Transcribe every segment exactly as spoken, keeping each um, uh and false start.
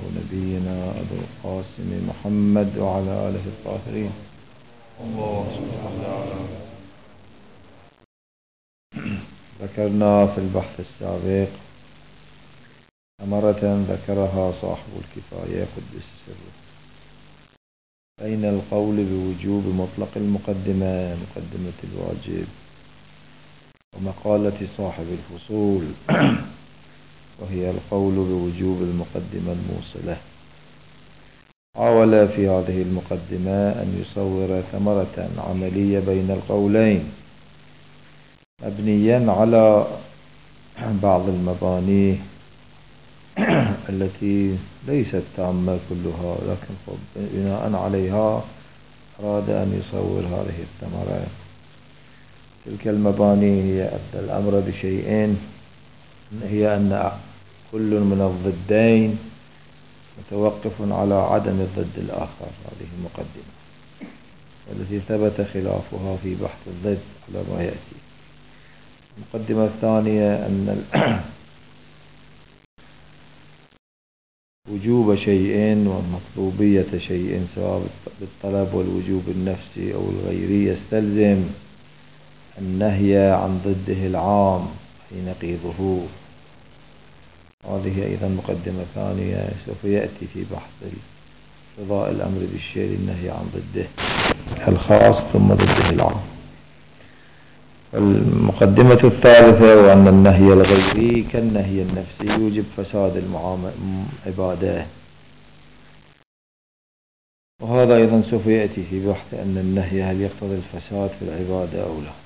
نبينا أبو القاسم محمد وعلى آله الطاهرين. ذكرنا في البحث السابق مرة ذكرها صاحب الكفاية قدس سره بين القول بوجوب مطلق المقدمة مقدمة الواجب ومقالة صاحب الفصول وهي القول بوجوب المقدمة الموصلة. حاول في هذه المقدمة أن يصور ثمرة عملية بين القولين مبنيا على بعض المباني التي ليست تامة كلها، لكن بناء عليها أراد أن يصور هذه الثمرة. تلك المباني هي أن الأمر بشيء هي أن كل من الضدين متوقف على عدم الضد الآخر، هذه مقدمة والتي ثبت خلافها في بحث الضد على ما يأتي. المقدمة الثانية أن وجوب شيء ومطلوبية شيء سواء بالطلب والوجوب النفسي أو الغيري يستلزم النهي عن ضده العام أي نقيضه. هذه أيضا مقدمة ثانية سوف يأتي في بحث رضاء الأمر بالشيء النهي عن ضده الخاص ثم ضده العام. المقدمة الثالثة وأن النهي الغيري كالنهي النفسي يوجب فساد العبادة، وهذا أيضا سوف يأتي في بحث أن النهي هل يقتضي الفساد في العبادة أو لا.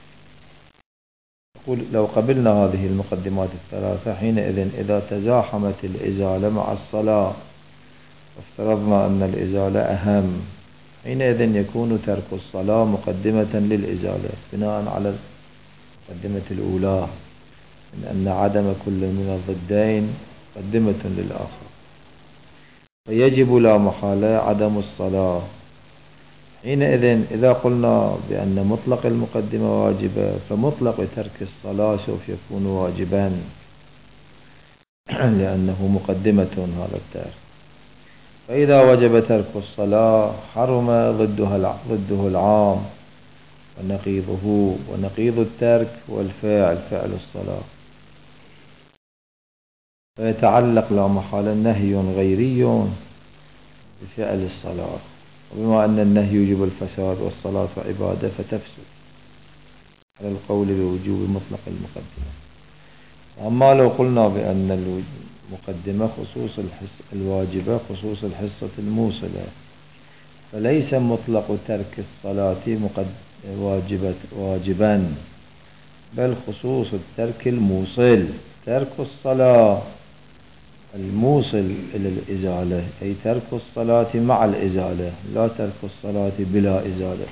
لو قبلنا هذه المقدمات الثلاثة حينئذ إذا تزاحمت الإزالة مع الصلاة وافترضنا أن الإزالة أهم، حينئذ يكون ترك الصلاة مقدمة للإزالة بناء على المقدمة الأولى من أن عدم كل من الضدين مقدمة للآخر، فيجب لا محالة عدم الصلاة. حينئذ إذا قلنا بأن مطلق المقدمة واجبة فمطلق ترك الصلاة سوف يكون واجبا لأنه مقدمة هذا الترك. فإذا وجب ترك الصلاة حرم ضدها ضده العام ونقيضه، ونقيض الترك والفاعل فعل الصلاة، فيتعلق لا محالة نهي غيري بفعل الصلاة. وبما أن النهي يوجب الفساد والصلاة عبادة فتفسد على القول بوجوب مطلق المقدمة. أما لو قلنا بأن المقدمة خصوص الحصة الواجبة خصوص الحصة الموصلة فليس مطلق ترك الصلاة واجبة واجبا، بل خصوص الترك الموصل ترك الصلاة الموصل إلى الإزالة، أي ترك الصلاة مع الإزالة لا ترك الصلاة بلا إزالة.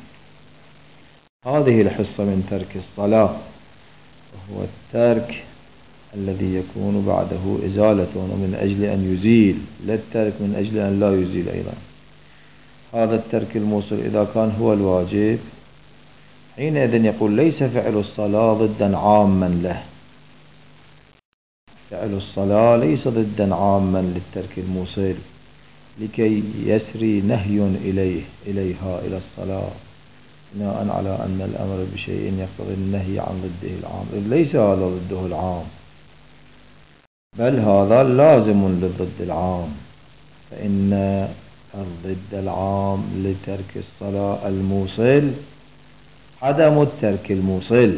هذه الحصة من ترك الصلاة وهو الترك الذي يكون بعده إزالة من أجل أن يزيل، لا الترك من أجل أن لا يزيل أيضا. هذا الترك الموصل إذا كان هو الواجب حينئذ يقول ليس فعل الصلاة ضدا عاما له، فعل الصلاة ليس ضدا عاما للترك الموصل لكي يسري نهي إليه إليها إلى الصلاة بناء على أن الأمر بشيء يقتضي النهي عن ضده العام، إذ ليس هذا ضده العام بل هذا لازم للضد العام. فإن الضد العام لترك الصلاة الموصل عدم الترك الموصل،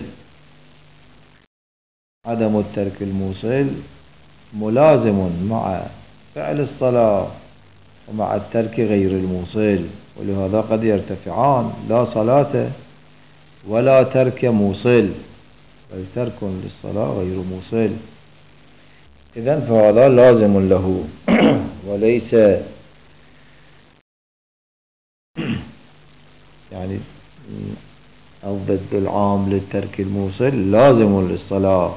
عدم الترك الموصل ملازم مع فعل الصلاة ومع الترك غير الموصل، ولهذا قد يرتفعان لا صلاة ولا ترك موصل بل ترك للصلاة غير موصل. إذن فهذا لازم له وليس يعني الضد العام للترك الموصل لازم للصلاة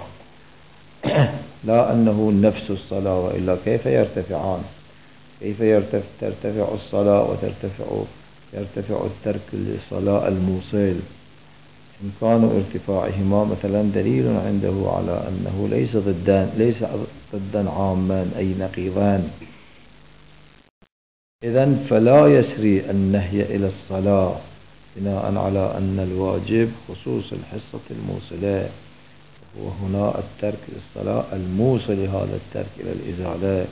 لا أنه نفس الصلاة، وإلا كيف يرتفعان؟ كيف يرتفع ترتفع الصلاة وترتفع يرتفع الترك للصلاة الموصل؟ إمكان ارتفاعهما مثلا دليل عنده على أنه ليس ضدان ليس ضدا عاما أي نقيضان إذن فلا يسري النهي إلى الصلاة بناء على أن الواجب خصوص الحصة الموصلة، وهنا الترك للصلاة الموصل هذا الترك إلى الإزالة.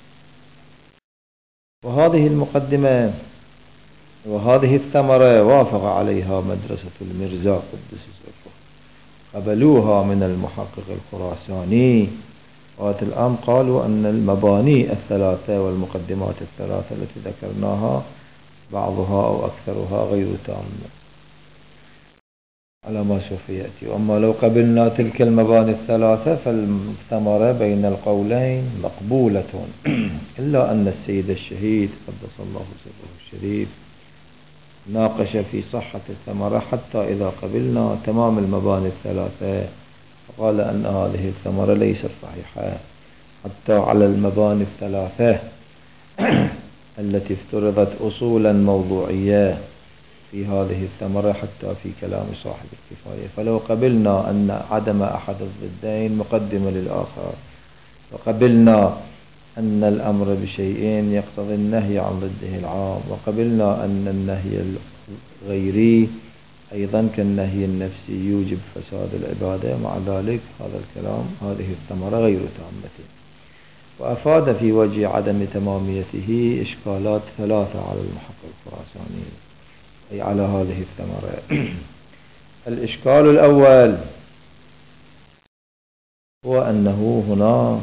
وهذه المقدمة وهذه الثمرة وافق عليها مدرسة المرزا قدس سره، قبلوها من المحقق الخراساني، والآن قالوا أن المباني الثلاثة والمقدمات الثلاثة التي ذكرناها بعضها أو أكثرها غير تامة على ما سوف يأتي. وأما لو قبلنا تلك المباني الثلاثة فالثمرة بين القولين مقبولة، إلا أن السيد الشهيد قدس الله سره الشريف ناقش في صحة الثمرة حتى إذا قبلنا تمام المباني الثلاثة فقال أن هذه الثمرة ليست صحيحة حتى على المباني الثلاثة التي افترضت أصولا موضوعية في هذه الثمرة حتى في كلام صاحب الكفاية. فلو قبلنا أن عدم أحد الضدين مقدمة للآخر، وقبلنا أن الأمر بشيئين يقتضي النهي عن ضده العام، وقبلنا أن النهي الغيري أيضا كالنهي النفسي يوجب فساد العبادة، مع ذلك هذا الكلام هذه الثمرة غير تامة. وأفاد في وجه عدم تماميته إشكالات ثلاثة على المحقق الخراساني أي على هذه الثمرة. الإشكال الأول هو أنه هنا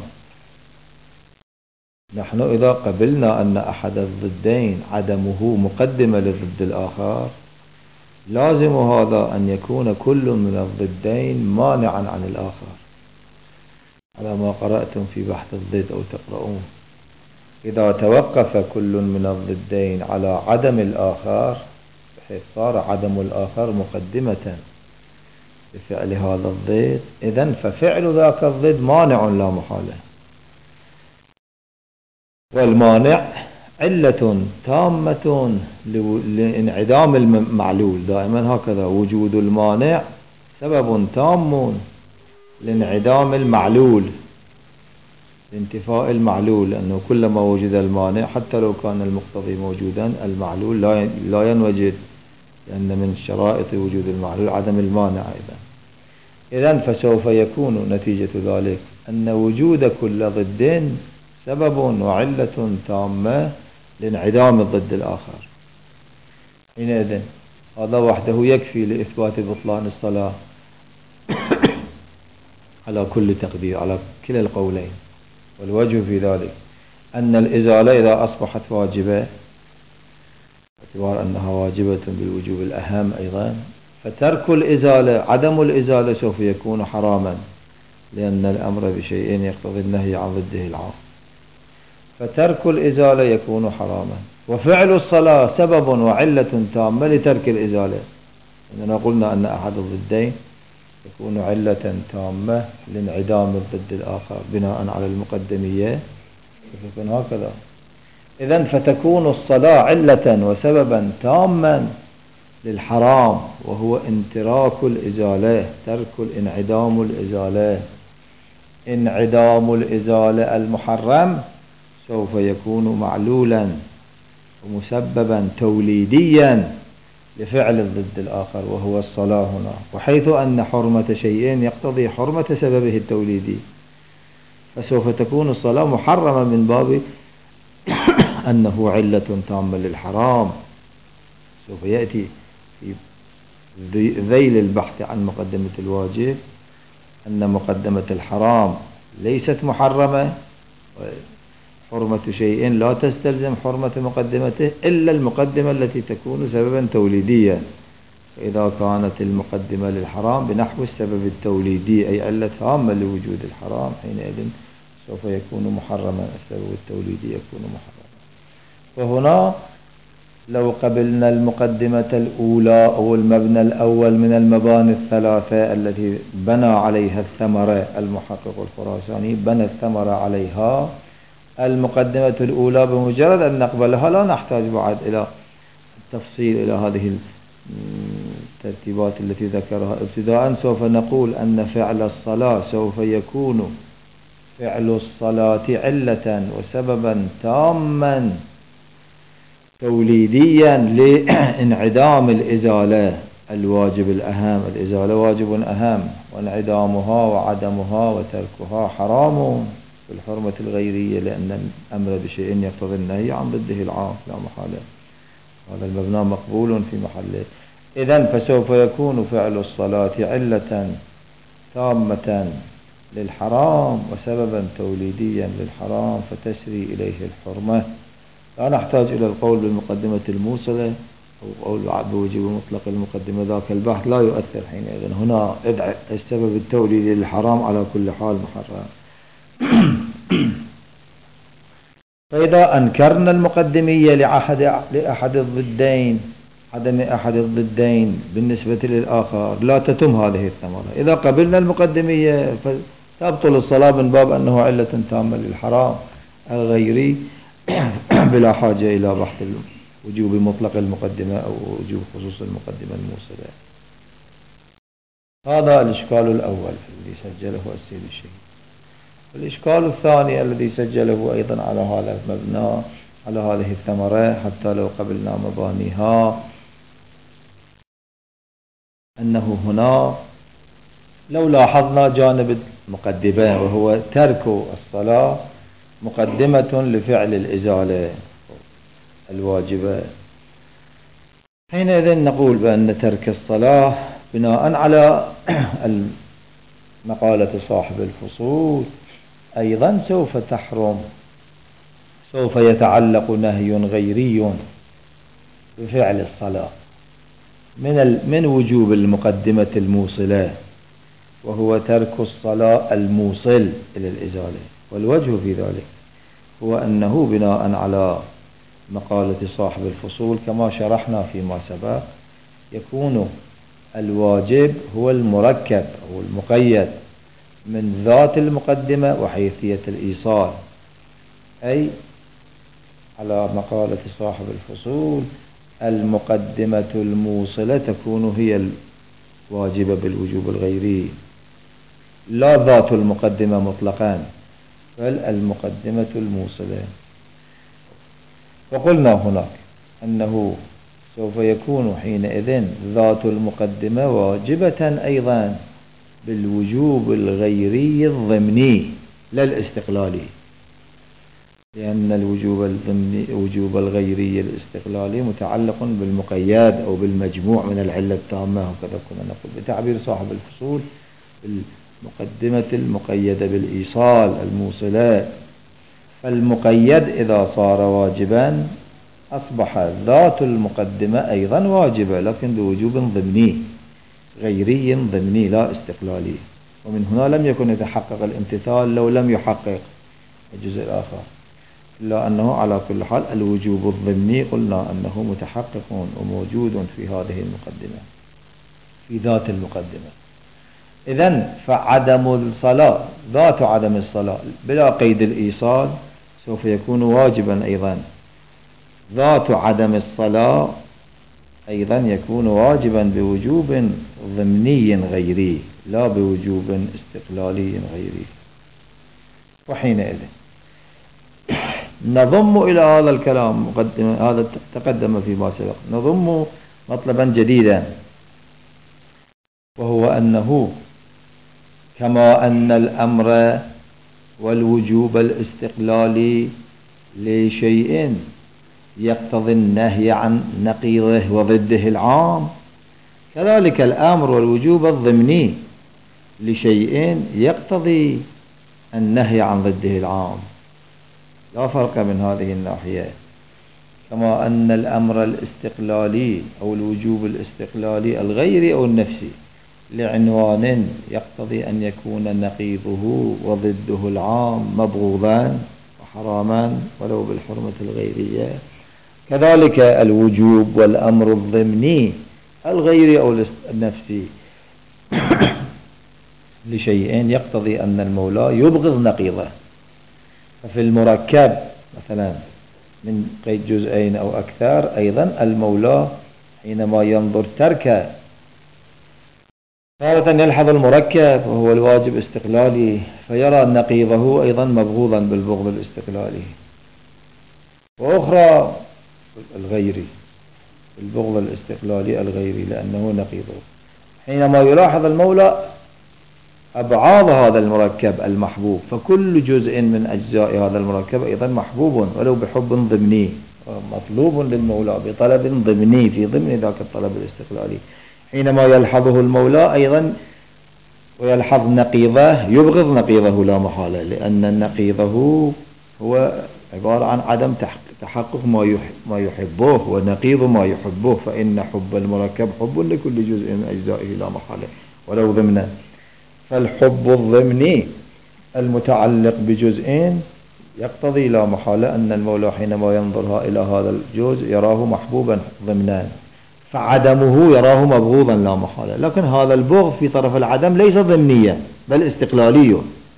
نحن إذا قبلنا أن أحد الضدين عدمه مقدمة للضد الآخر، لازم هذا أن يكون كل من الضدين مانعا عن الآخر، على ما قرأتم في بحث الضد أو تقرؤون. إذا توقف كل من الضدين على عدم الآخر بحيث صار عدم الآخر مقدمة بفعل هذا الضد، إذن ففعل ذاك الضد مانع لا محالة، والمانع علة تامة لانعدام المعلول. دائما هكذا، وجود المانع سبب تام لانعدام المعلول، لانتفاء المعلول، لأنه كلما وجد المانع حتى لو كان المقتضي موجودا المعلول لا ينوجد، لأن من شرائط وجود المعلول عدم المانع أيضا. إذن فسوف يكون نتيجة ذلك أن وجود كل ضد سبب وعلة تامة لانعدام الضد الآخر. حينئذ هذا وحده يكفي لإثبات بطلان الصلاة على كل تقدير، على كلا القولين. والوجه في ذلك أن الإزالة إذا أصبحت واجبة، باعتبار أنها واجبة بالوجوب الأهم أيضا، فترك الإزالة عدم الإزالة سوف يكون حراما، لأن الأمر بشيء يقتضي النهي عن ضده العام، فترك الإزالة يكون حراما. وفعل الصلاة سبب وعلة تامة لترك الإزالة، إننا قلنا أن أحد الضدين يكون علة تامة لانعدام الضد الآخر بناء على المقدمية، يكون هكذا. إذن فتكون الصلاة علة وسببا تاما للحرام، وهو انتراك الإزالة، ترك الانعدام الإزالة. انعدام الإزالة المحرم سوف يكون معلولا ومسببا توليديا لفعل الضد الآخر وهو الصلاة هنا، وحيث أن حرمة شيء يقتضي حرمة سببه التوليدي، فسوف تكون الصلاة محرمة من باب أنه علة تامة للحرام. سوف يأتي في ذيل البحث عن مقدمة الواجب أن مقدمة الحرام ليست محرمة، حرمة شيء لا تستلزم حرمة مقدمته إلا المقدمة التي تكون سببا توليديا. فإذا كانت المقدمة للحرام بنحو السبب التوليدي أي علة هامة لوجود الحرام، حينئذ سوف يكون محرما، السبب التوليدي يكون محرما. وهنا لو قبلنا المقدمة الأولى أو المبنى الأول من المباني الثلاثة التي بنى عليها الثمرة المحقق الخراساني، بنى الثمرة عليها المقدمة الأولى، بمجرد أن نقبلها لا نحتاج بعد إلى التفصيل إلى هذه الترتيبات التي ذكرها. ابتداء سوف نقول أن فعل الصلاة سوف يكون فعل الصلاة علة وسببا تاما توليديا لانعدام الإزالة الواجب الأهم. الإزالة واجب أهم، وانعدامها وعدمها وتركها حرام في الحرمة الغيرية، لأن الأمر بشيء يقتضي النهي عن ضده العام لا محالة. هذا المبنى مقبول في محله. إذن فسوف يكون فعل الصلاة علة تامة للحرام وسببا توليديا للحرام، فتسري إليه الحرمة. لا نحتاج إلى القول بالمقدمة الموصلة أو قول بوجوب مطلق المقدمة، ذاك البحث لا يؤثر حينئذ. هنا السبب التوليدي للحرام على كل حال محرم. فإذا أنكرنا المقدمية لأحد لأحد الضدين، عدم أحد الضدين بالنسبة للآخر، لا تتم هذه الثمرة. إذا قبلنا المقدمية فتبطل الصلاة من باب أنه علة تامة للحرام الغيري بلا حاجة إلى بحث وجوب مطلق المقدمة أو وجوب خصوص المقدمة الموصلة. هذا الإشكال الأول الذي سجله السيد الشهيد. الإشكال الثاني الذي سجله أيضا على هذا المبنى، على هذه الثمرة، حتى لو قبلنا مبانيها، أنه هنا لو لاحظنا جانب المقدمة وهو ترك الصلاة مقدمة لفعل الإزالة الواجبة، حينئذ نقول بأن ترك الصلاة بناء على مقالة صاحب الفصول أيضا سوف تحرم، سوف يتعلق نهي غيري بفعل الصلاة من من وجوب المقدمة الموصلة، وهو ترك الصلاة الموصل إلى الإزالة. والوجه في ذلك هو أنه بناء على مقالة صاحب الفصول كما شرحنا فيما سبق، يكون الواجب هو المركب أو المقيد من ذات المقدمة وحيثية الإيصال، أي على مقالة صاحب الفصول المقدمة الموصلة تكون هي الواجبة بالوجوب الغيري، لا ذات المقدمة مطلقا بل المقدمة الموصلة. وقلنا هناك أنه سوف يكون حينئذ ذات المقدمة واجبة أيضا بالوجوب الغيري الضمني لا الاستقلالي، لأن الوجوب الضمني وجوب الغيري الاستقلالي متعلق بالمقيد أو بالمجموع من العلة التامة، وكذا كنا نقول بتعبير صاحب الفصول المقدمة المقيدة بالإيصال الموصلة. فالمقيد إذا صار واجبا أصبح ذات المقدمة أيضا واجبة، لكن بوجوب ضمني غيري ضمني لا استقلالي. ومن هنا لم يكن يتحقق الامتثال لو لم يحقق الجزء الآخر، إلا أنه على كل حال الوجوب الضمني قلنا أنه متحقق وموجود في هذه المقدمة في ذات المقدمة. إذن فعدم الصلاة، ذات عدم الصلاة بلا قيد الإيصال سوف يكون واجبا أيضا، ذات عدم الصلاة أيضا يكون واجبا بوجوب ضمني غيري لا بوجوب استقلالي غيري. وحينئذ نضم إلى هذا الكلام مقدم هذا تقدم فيما سبق، نضم مطلبا جديدا، وهو أنه كما أن الأمر والوجوب الاستقلالي لشيء يقتضي النهي عن نقيضه وضده العام، كذلك الأمر والوجوب الضمني لشيء يقتضي النهي عن ضده العام، لا فرق من هذه الناحية. كما أن الأمر الاستقلالي أو الوجوب الاستقلالي الغيري أو النفسي لعنوان يقتضي أن يكون نقيضه وضده العام مبغوضا وحراما ولو بالحرمة الغيرية، كذلك الوجوب والأمر الضمني الغيري أو النفسي لشيء يقتضي أن المولى يبغض نقيضه. ففي المركب مثلا من قيد جزئين أو أكثر أيضا المولى حينما ينظر ترك تارة يلحظ المركب وهو الواجب استقلالي فيرى نقيضه أيضا مبغوضا بالبغض الاستقلالي، وأخرى الغيري، البغض الاستقلالي الغيري، لأنه نقيضه. حينما يلاحظ المولى أبعاد هذا المركب المحبوب، فكل جزء من أجزاء هذا المركب أيضا محبوب ولو بحب ضمني، مطلوب للمولى بطلب ضمني في ضمن ذاك الطلب الاستقلالي. حينما يلحظه المولى أيضا ويلحظ نقيضه يبغض نقيضه لا محالة، لأن نقيضه هو عبارة عن عدم تحقق ما يحبه، ونقيض ما يحبه، فإن حب المركب حب لكل جزء من أجزائه لا محالة ولو ضمنا. فالحب الضمني المتعلق بجزئين يقتضي لا محالة أن المولى حينما ينظر إلى هذا الجزء يراه محبوبا ضمنا، فعدمه يراه مبغوضا لا محالة. لكن هذا البغض في طرف العدم ليس ضمنيا بل استقلالي،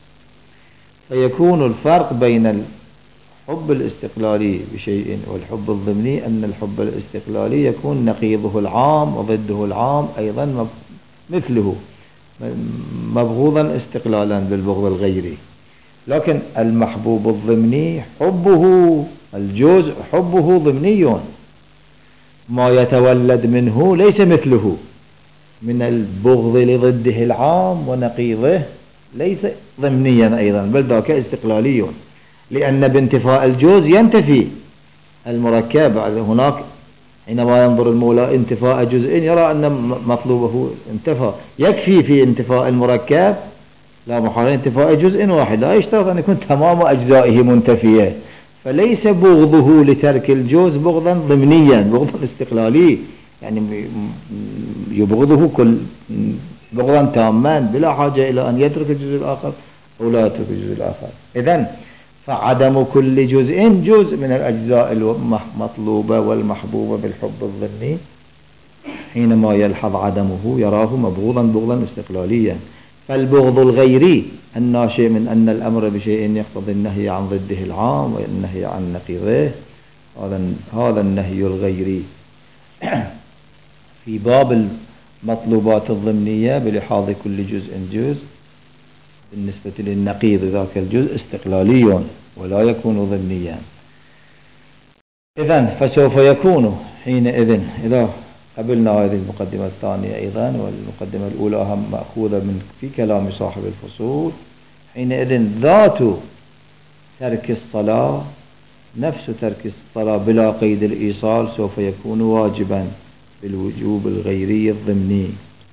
فيكون الفرق بين الحب الاستقلالي بشيء والحب الضمني أن الحب الاستقلالي يكون نقيضه العام وضده العام أيضا مثله مبغوضا استقلالا بالبغض الغيري. لكن المحبوب الضمني حبه الجزء حبه ضمني، ما يتولد منه ليس مثله من البغض لضده العام ونقيضه ليس ضمنيا أيضا بل ذاك استقلالي، لأن بانتفاء الجزء ينتفي المركب. هناك حينما ينظر المولى انتفاء جزء يرى أن مطلوبه انتفى، يكفي في انتفاء المركب لا محالة انتفاء جزء واحد، لا يشترط أن يكون تمام أجزائه منتفية. فليس بغضه لترك الجزء بغضا ضمنيا بغضا استقلالي، يعني يبغضه كل بغضا تاما بلا حاجة إلى أن يترك الجزء الآخر أو لا يترك الجزء الآخر. إذن فعدم كل جزء جزء من الأجزاء المطلوبة والمحبوبة بالحب الضمني، حينما يلحظ عدمه يراه مبغوضا بغضا استقلاليا. فالبغض الغيري الناشئ من أن الأمر بشيء يقتضي النهي عن ضده العام والنهي عن نقيضه، هذا النهي الغيري في باب المطلوبات الضمنية بلحاظ كل جزء جزء بالنسبة للنقيض ذاك الجزء استقلالي ولا يكون ضمنيا. إذن فسوف يكون حينئذ إذا قبلنا هذه المقدمة الثانية أيضا، والمقدمة الأولى هم مأخوذة من في كلام صاحب الفصول، حينئذ ذات ترك الصلاة نفس ترك الصلاة بلا قيد الإيصال سوف يكون واجبا بالوجوب الغيري الضمني،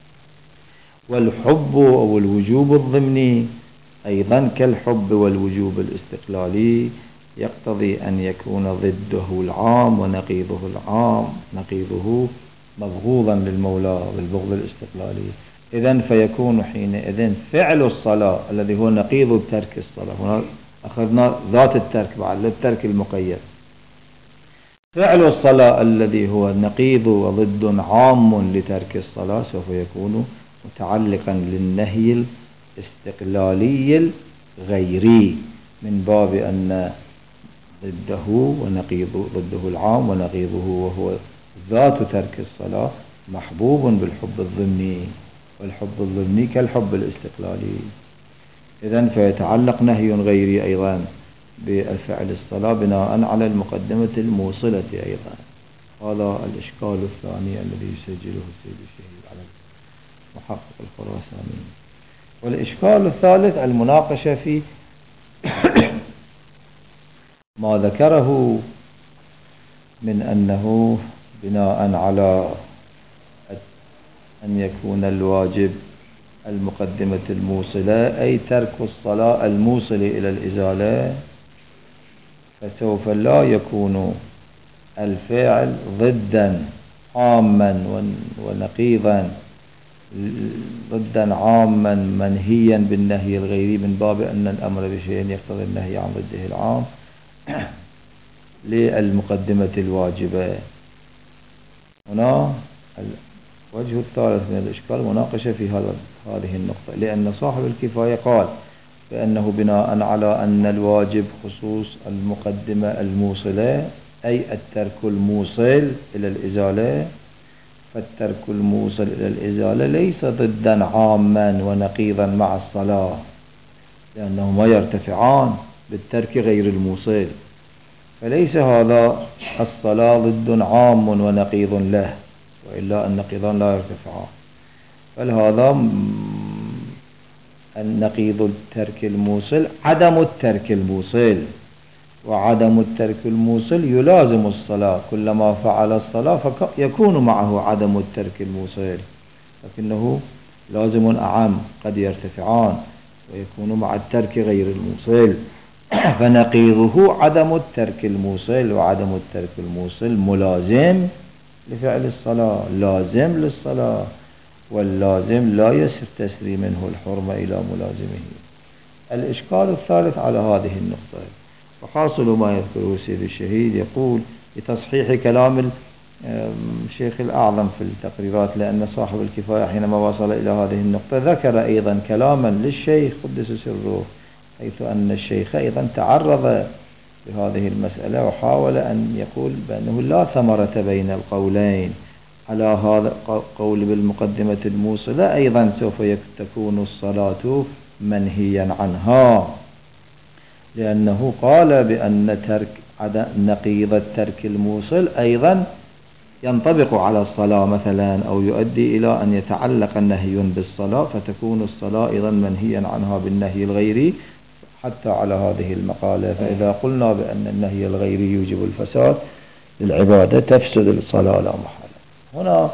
والحب أو الوجوب الضمني أيضا كالحب والوجوب الاستقلالي يقتضي أن يكون ضده العام ونقيضه العام نقيضه مبغوضا للمولى بالبغض الاستقلالي. إذن فيكون حينئذ فعل الصلاة الذي هو نقيض ترك الصلاة، هنا أخذنا ذات الترك بعد للترك المقيد، فعل الصلاة الذي هو نقيض وضد عام لترك الصلاة سوف يكون متعلقا للنهي الاستقلالي الغيري من باب أن ضده ونقيضه ضده العام ونقيضه وهو ذات ترك الصلاة محبوب بالحب الضمني، والحب الضمني كالحب الاستقلالي. إذن فيتعلق نهي غيري أيضا بالفعل الصلاة بناء على المقدمة الموصلة أيضا. هذا الإشكال الثاني الذي يسجله السيد الشهيد على محقق الخراساني. والإشكال الثالث المناقشة في ما ذكره من أنه بناء على أن يكون الواجب المقدمة الموصلة أي ترك الصلاة الموصل إلى الإزالة، فسوف لا يكون الفعل ضدا عاما ونقيضا ضدا عاما منهيا بالنهي الغيري من باب أن الأمر بشيء يقتضي النهي عن ضده العام للمقدمة الواجبة. هنا الوجه الثالث من الإشكال مناقشة في هذا هذه النقطة، لأن صاحب الكفاية قال بأنه بناء على أن الواجب خصوص المقدمة الموصلة أي الترك الموصل إلى الإزالة، فالترك الموصل إلى الإزالة ليس ضدا عاما ونقيضا مع الصلاة، لأنهما يرتفعان بالترك غير الموصل. فليس هذا الصلاة ضد عام ونقيض له، وإلا النقيضان لا يرتفعان، بل هذا النقيض الترك الموصل عدم الترك الموصل، وعدم الترك الموصل يلازم الصلاة، كلما فعل الصلاة فيكون معه عدم الترك الموصل، لكنه لازم أعم قد يرتفعان ويكون مع الترك غير الموصل. فنقيضه عدم الترك الموصل، وعدم الترك الموصل ملازم لفعل الصلاة، لازم للصلاة، واللازم لا يستسري منه الحرمة إلى ملازمه. الإشكال الثالث على هذه النقطة، وحاصل ما يذكره سيد الشهيد يقول بتصحيح كلام الشيخ الأعظم في التقريرات، لأن صاحب الكفاية حينما وصل إلى هذه النقطة ذكر أيضا كلاما للشيخ قدس سره، حيث أن الشيخ أيضا تعرض لهذه المسألة وحاول أن يقول بأنه لا ثمرة بين القولين. على هذا قول بالمقدمة الموصلة أيضا سوف تكون الصلاة منهيا عنها، لأنه قال بأن ترك نقيض الترك الموصل أيضا ينطبق على الصلاة مثلا، أو يؤدي إلى أن يتعلق النهي بالصلاة، فتكون الصلاة أيضا منهيا عنها بالنهي الغيري حتى على هذه المقالة. فإذا قلنا بأن النهي الغيري يوجب الفساد للعبادة تفسد الصلاة لا محالة. هنا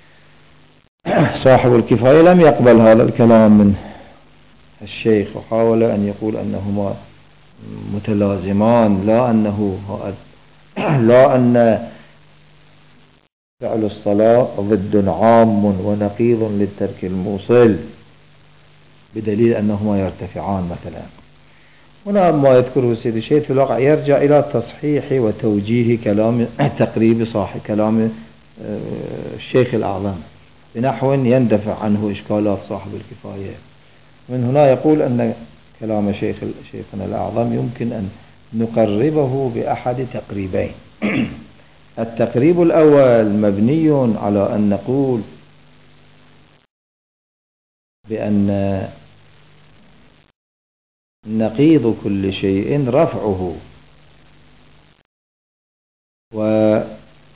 صاحب الكفاية لم يقبل هذا الكلام من الشيخ، وحاول أن يقول أنهما متلازمان، لا أنه لا أن فعل الصلاة ضد عام ونقيض للترك الموصل، بدليل أنهما يرتفعان مثلا. هنا ما يذكره سيد الشيخ في الواقع يرجع إلى تصحيح وتوجيه كلام تقريب صاحب كلام الشيخ الأعظم بنحو يندفع عنه إشكالات صاحب الكفاية. من هنا يقول أن كلام شيخ شيخنا الأعظم يمكن أن نقربه بأحد تقريبين. التقريب الأول مبني على أن نقول بأن نقيض كل شيء رفعه، وسواء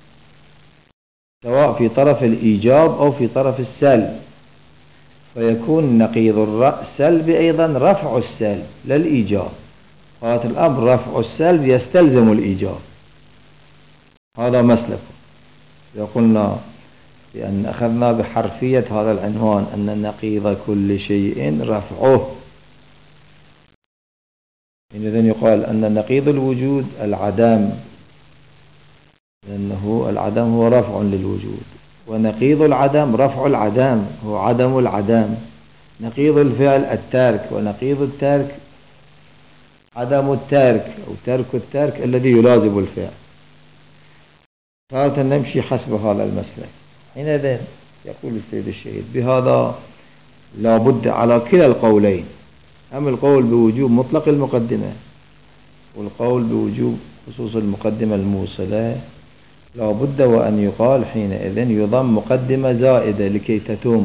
في طرف الإيجاب أو في طرف السلب، فيكون نقيض السلب أيضا رفع السلب للإيجاب. هذا الأمر رفع السلب يستلزم الإيجاب، هذا مسلك. يقولنا بأن أخذنا بحرفية هذا العنوان أن نقيض كل شيء رفعه، إذن يقال أن نقيض الوجود العدم، لأنه العدم هو رفع للوجود، ونقيض العدم رفع العدم هو عدم العدم. نقيض الفعل الترك، ونقيض الترك عدم الترك أو ترك الترك الذي يلازم الفعل. فهذا نمشي حسب هذا المسلك. حينئذ يقول السيد الشهيد بهذا لا بد على كلا القولين، أما القول بوجوب مطلق المقدمة والقول بوجوب خصوص المقدمة الموصلة، لا بد وأن يقال حينئذ يضم مقدمة زائدة لكي تتم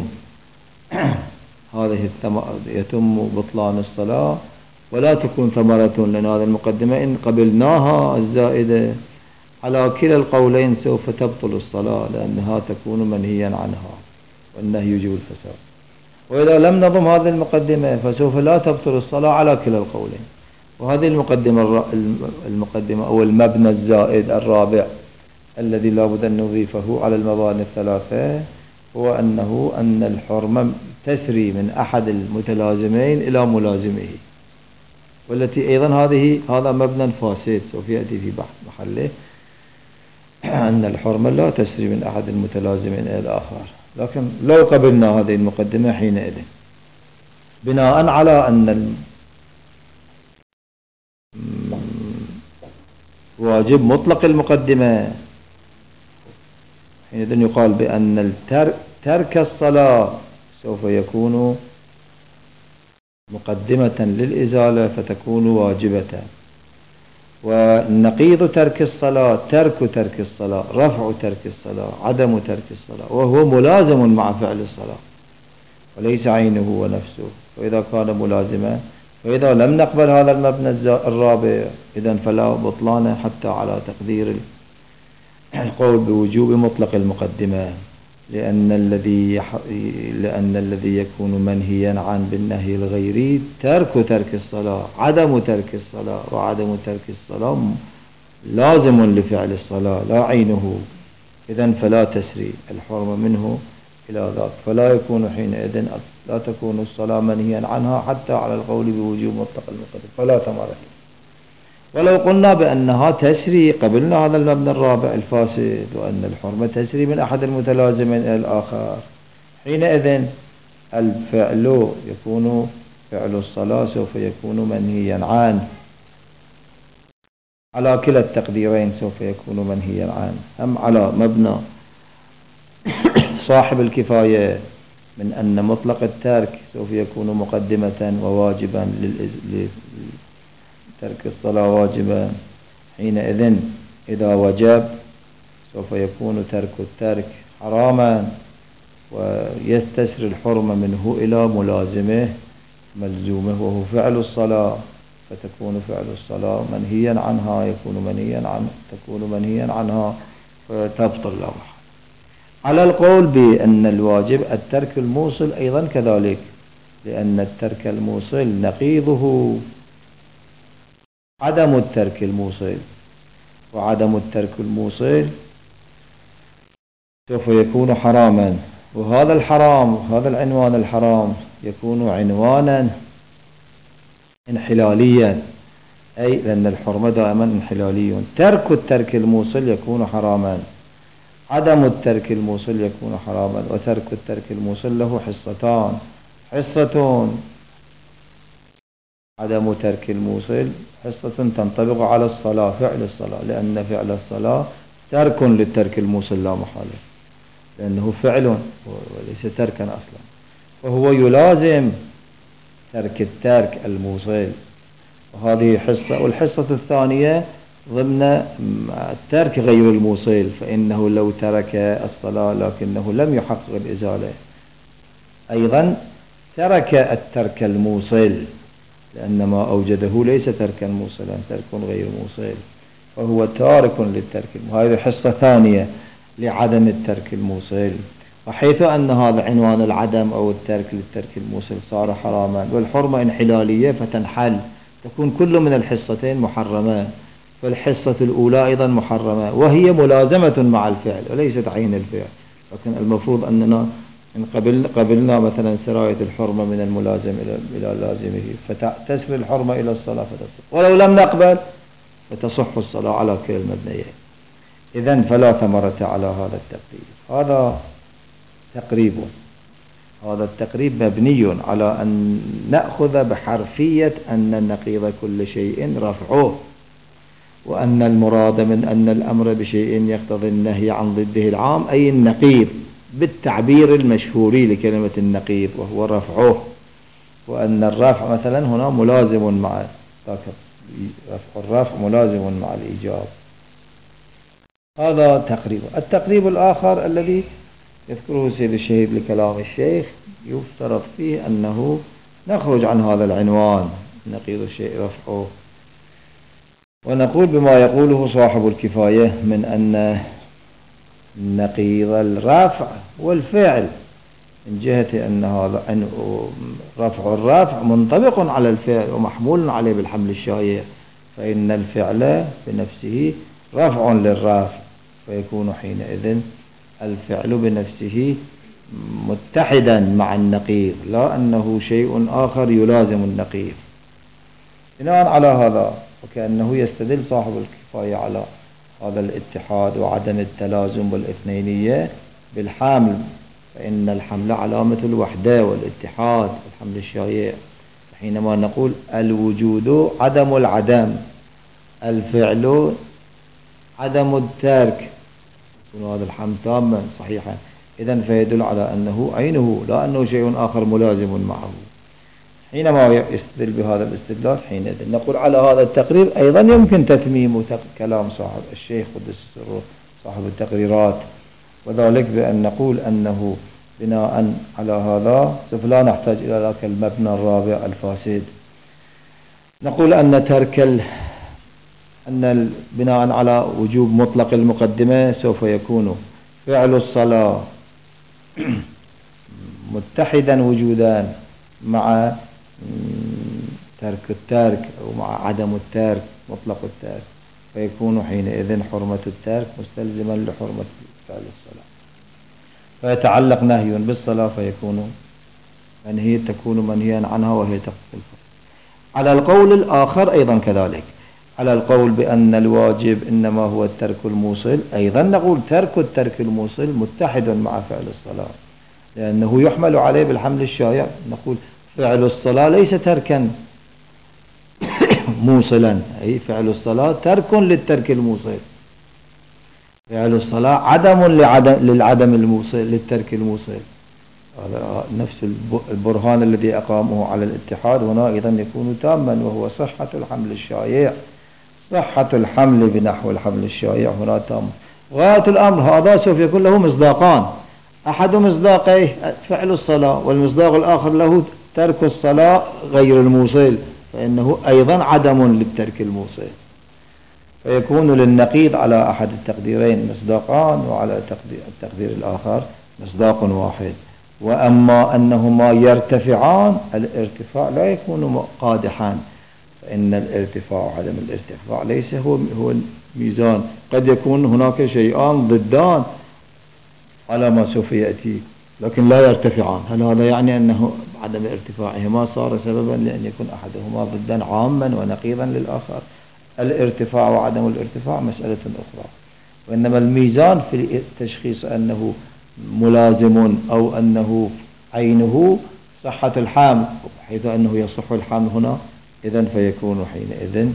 هذه يتم بطلان الصلاة ولا تكون ثمرة لنا هذه المقدمة. إن قبلناها الزائدة على كلا القولين سوف تبطل الصلاة، لأنها تكون منهيا عنها والنهي يوجب الفساد. وإذا لم نضم هذه المقدمة فسوف لا تبطل الصلاة على كلا القولين. وهذه المقدمة المقدمة أو المبنى الزائد الرابع الذي لا بد أن نضيفه على المباني الثلاثة هو أنه أن الحرمة تسري من أحد المتلازمين إلى ملازمه، والتي أيضا هذه هذا مبنى فاسد سوف يأتي في بحث محله، أن الحرمة لا تسري من أحد المتلازمين إلى الآخر. لكن لو قبلنا هذه المقدمة حينئذ بناء على أن واجب مطلق المقدمة، حينئذ يقال بأن ترك الصلاة سوف يكون مقدمة للإزالة فتكون واجبة، ونقيض ترك الصلاة ترك ترك الصلاة رفع ترك الصلاة عدم ترك الصلاة، وهو ملازم مع فعل الصلاة وليس عينه ونفسه. وإذا كان ملازما فإذا لم نقبل هذا المبنى الرابع إذن فلا بطلان حتى على تقدير القول بوجوب مطلق المقدمة، لأن الذي يح... لأن الذي يكون منهيا عن بالنهي الغيري ترك ترك الصلاة، عدم ترك الصلاة، وعدم ترك الصلاة لازم لفعل الصلاة لا عينه. إذن فلا تسري الحرمة منه إلى ذاك، فلا يكون حينئذ لا تكون الصلاة منهيا عنها حتى على القول بوجوب مطلق المقدمة، فلا ثمرة. ولو قلنا بأنها تسري قبلنا هذا المبنى الرابع الفاسد، وأن الحرمة تسري من أحد المتلازمين إلى الآخر، حينئذ الفعل يكون فعل الصلاة سوف يكون منهيا عنه على كلا التقديرين، سوف يكون منهيا عنه، هم على مبنى صاحب الكفاية من أن مطلق الترك سوف يكون مقدمة وواجبا لترك الصلاة واجبا، حينئذ إذا وجب سوف يكون ترك الترك حراما، ويستسر الحرمة منه إلى ملازمه ملزومه وهو فعل الصلاة، فتكون فعل الصلاة منهيا عنها، يكون منهيا عنه تكون منهيا عنها فتبطل له. على القول بأن الواجب الترك الموصل أيضا كذلك، لأن الترك الموصل نقيضه عدم الترك الموصل، وعدم الترك الموصل سوف يكون حراما، وهذا الحرام هذا العنوان الحرام يكون عنوانا انحلاليا، أي لأن الحرمة دائما انحلالي. ترك الترك الموصل يكون حراما، عدم الترك الموصل يكون حراما، وترك الترك الموصل له حصتان، حصة عدم ترك الموصل حصة تنطبق على الصلاة فعل الصلاة، لأن فعل الصلاة ترك للترك الموصل لا محالة، لأنه فعل وليس تركا أصلا، وهو يلازم ترك الترك الموصل، وهذه حصة. والحصة الثانية ضمن الترك غير الموصل، فإنه لو ترك الصلاة لكنه لم يحقق الإزالة أيضا ترك الترك الموصل، لأن ما أوجده ليس تركا موصلا، ترك غير موصل، فهو تارك للترك. هذه حصة ثانية لعدم الترك الموصل، وحيث أن هذا عنوان العدم أو الترك للترك الموصل صار حراما، والحرمة انحلالية فتنحل، تكون كل من الحصتين محرمة، فالحصة الأولى أيضا محرمة وهي ملازمة مع الفعل وليست عين الفعل، لكن المفروض أننا إن قبل قبلنا مثلا سراية الحرمة من الملازم إلى لازمه فتسري الحرمة إلى الصلاة فتصح، ولو لم نقبل فتصح الصلاة على كلا المبنيين. إذن فلا ثمرة على هذا التقريب. هذا تقريب، هذا التقريب مبني على أن نأخذ بحرفية أن النقيض كل شيء رفعه، وأن المراد من أن الأمر بشيء يقتضي النهي عن ضده العام أي النقيض بالتعبير المشهور لكلمة النقيض وهو رفعه، وأن الرفع مثلا هنا ملازم مع رفع الرفع ملازم مع الإيجاب. هذا تقريب. التقريب الآخر الذي يذكره سيد الشهيد لكلام الشيخ يفترض فيه أنه نخرج عن هذا العنوان نقيض الشيء رفعه، ونقول بما يقوله صاحب الكفاية من أن نقيض الرفع والفعل من جهة أن هذا رفع الرفع منطبق على الفعل ومحمول عليه بالحمل الشائع، فإن الفعل بنفسه رفع للرفع، فيكون حينئذ الفعل بنفسه متحدا مع النقيض، لا أنه شيء آخر يلازم النقيض. بناء على هذا وكأنه يستدل صاحب الكفاية على هذا الاتحاد وعدم التلازم والاثنينية بالحمل، فإن الحمل علامة الوحدة والاتحاد الحمل الشائع، حينما نقول الوجود عدم العدم، الفعل عدم الترك، يكون هذا الحمل تاما صحيحا، إذن فيدل على أنه عينه لا أنه شيء آخر ملازم معه. حينما يستدل بهذا الاستدلال حينئذ نقول على هذا التقرير أيضا يمكن تتميم كلام صاحب الشيخ قدس سره صاحب التقريرات، وذلك بأن نقول أنه بناء على هذا سوف لا نحتاج إلى ذاك المبنى الرابع الفاسد، نقول أن ترك ال... أن بناء على وجوب مطلق المقدمة سوف يكون فعل الصلاة متحدا وجودا مع ترك الترك أو مع عدم الترك مطلق الترك، فيكون حينئذ حرمة الترك مستلزما لحرمة فعل الصلاة، فيتعلق نهي بالصلاة فيكون منهي تكون منهيا عنها وهي تقتل الفرض. على القول الآخر أيضا كذلك، على القول بأن الواجب إنما هو الترك الموصل، أيضا نقول ترك الترك الموصل متحد مع فعل الصلاة، لأنه يحمل عليه بالحمل الشائع. نقول فعل الصلاة ليس تركا موصلا، أي فعل الصلاة ترك للترك الموصل، فعل الصلاة عدم للعدم الموصل للترك الموصل. هذا نفس البرهان الذي أقامه على الاتحاد هنا أيضا يكون تاما، وهو صحة الحمل الشائع، صحة الحمل بنحو الحمل الشائع هنا تام. غاية الأمر هذا سوف يكون له مصداقان، أحد مصداقيه فعل الصلاة، والمصداق الآخر له ترك الصلاة غير الموصل، فإنه أيضا عدم للترك الموصل، فيكون للنقيض على أحد التقديرين مصداقان، وعلى التقدير الآخر مصداق واحد. وأما أنهما يرتفعان، الارتفاع لا يكون قادحا، فإن الارتفاع وعدم الارتفاع ليس هو هو الميزان، قد يكون هناك شيئان ضدان على ما سوف يأتي لكن لا يرتفعان. هل هذا يعني أنه عدم ارتفاعهما صار سببا لأن يكون أحدهما ضدا عاما ونقيضا للآخر؟ الارتفاع وعدم الارتفاع مسألة أخرى، وإنما الميزان في التشخيص أنه ملازم أو أنه عينه صحة الحمل، حيث أنه يصح الحمل هنا، إذن فيكون حينئذ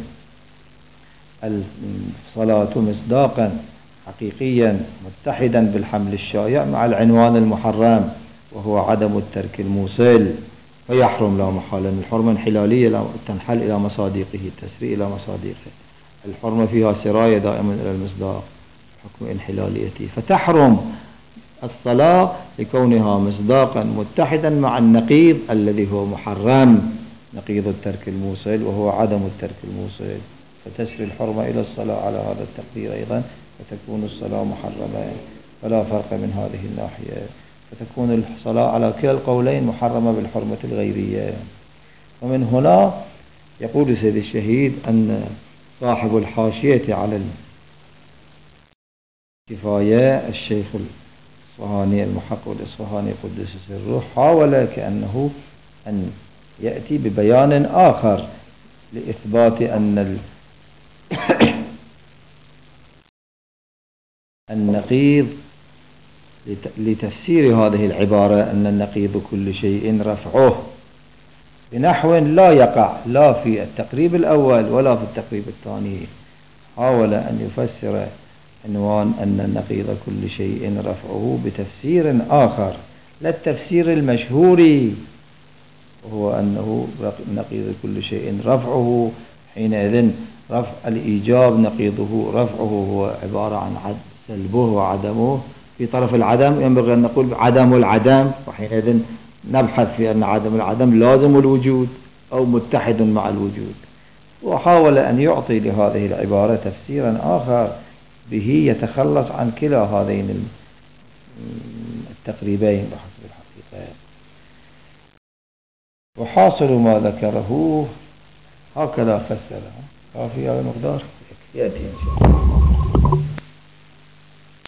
الصلاة مصداقا حقيقيا متحدا بالحمل الشائع مع العنوان المحرم وهو عدم الترك الموصل، فيحرم لا محالة. الحرمة انحلالية تنحل إلى مصادقه، تسري إلى مصادقه، الحرمة فيها سراية دائما إلى المصداق حكم انحلاليته، فتحرم الصلاة لكونها مصداقا متحدا مع النقيض الذي هو محرم، نقيض الترك الموصل وهو عدم الترك الموصل، فتسري الحرمة إلى الصلاة على هذا التقدير أيضا، فتكون الصلاة محرمة، فلا فرق من هذه الناحية، فتكون الصلاة على كلا القولين محرمة بالحرمة الغيرية. ومن هنا يقول سيد الشهيد أن صاحب الحاشية على الكفاية الشيخ الإصفهاني المحقق الإصفهاني قدس سره حاول كأنه أن يأتي ببيان آخر لإثبات أن النقيض، لتفسير هذه العبارة أن النقيض كل شيء رفعه بنحو لا يقع لا في التقريب الأول ولا في التقريب الثاني. حاول أن يفسر عنوان أن النقيض كل شيء رفعه بتفسير آخر، لا التفسير المشهور وهو أنه نقيض كل شيء رفعه، حينئذ رفع الإيجاب نقيضه رفعه هو عبارة عن عد سلبه وعدمه. في طرف العدم ينبغي أن نقول عدم العدم، وحينئذ نبحث في أن عدم العدم لازم الوجود أو متحد مع الوجود. وحاول أن يعطي لهذه العبارة تفسيرا آخر به يتخلص عن كلا هذين التقريبين بحسب الحقيقة. وحاصل ما ذكره هكذا فسره. كافي هذا المقدار يأتي إن شاء الله.